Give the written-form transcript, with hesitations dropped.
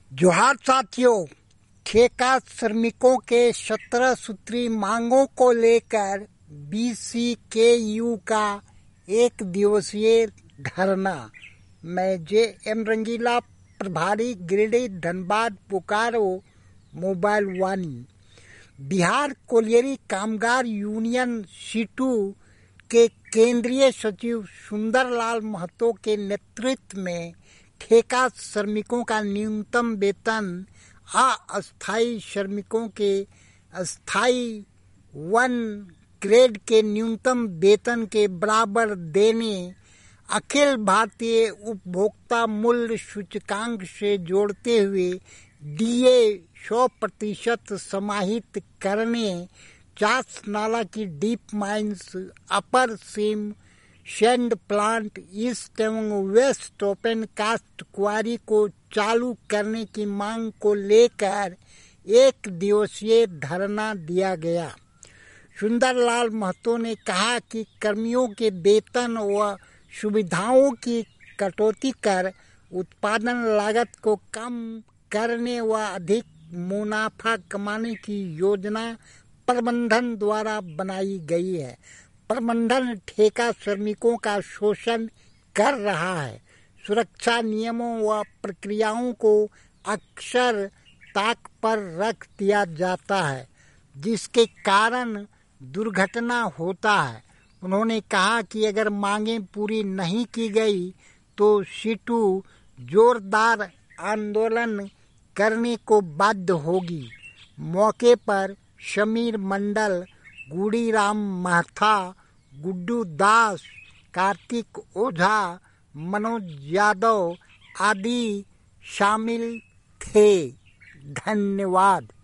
जोहार साथियों, ठेका श्रमिकों के 17 सूत्री मांगों को लेकर बीसीकेयू का एक दिवसीय धरना। मैं जे.एम. रंगीला, प्रभारी गिरिडीह धनबाद बोकारो मोबाइल वाणी। बिहार कोलियरी कामगार यूनियन सीटू के केंद्रीय सचिव सुंदरलाल महतो के नेतृत्व में ठेका श्रमिकों का न्यूनतम वेतन अस्थायी श्रमिकों के अस्थायी 1 ग्रेड के न्यूनतम वेतन के बराबर देने, अखिल भारतीय उपभोक्ता मूल्य सूचकांक से जोड़ते हुए डीए 100% समाहित करने, चास नाला की deep mines, upper seam sand plant, east एवं वेस्ट ओपन कास्ट क्वारी को चालू करने की मांग को लेकर एक दिवसीय धरना दिया गया। सुंदरलाल महतो ने कहा कि कर्मियों के वेतन व सुविधाओं की कटौती कर उत्पादन लागत को कम करने व अधिक मुनाफा कमाने की योजना प्रबंधन द्वारा बनाई गई है। प्रबंधन ठेका श्रमिकों का शोषण कर रहा है। सुरक्षा नियमों व प्रक्रियाओं को अक्सर ताक पर रख दिया जाता है, जिसके कारण दुर्घटना होता है। उन्होंने कहा कि अगर मांगें पूरी नहीं की गई तो सीटू जोरदार आंदोलन करने को बाध्य होगी। मौके पर समीर मंडल, गुड़ीराम महथा, गुड्डू दास, कार्तिक ओझा, मनोज यादव आदि शामिल थे। धन्यवाद।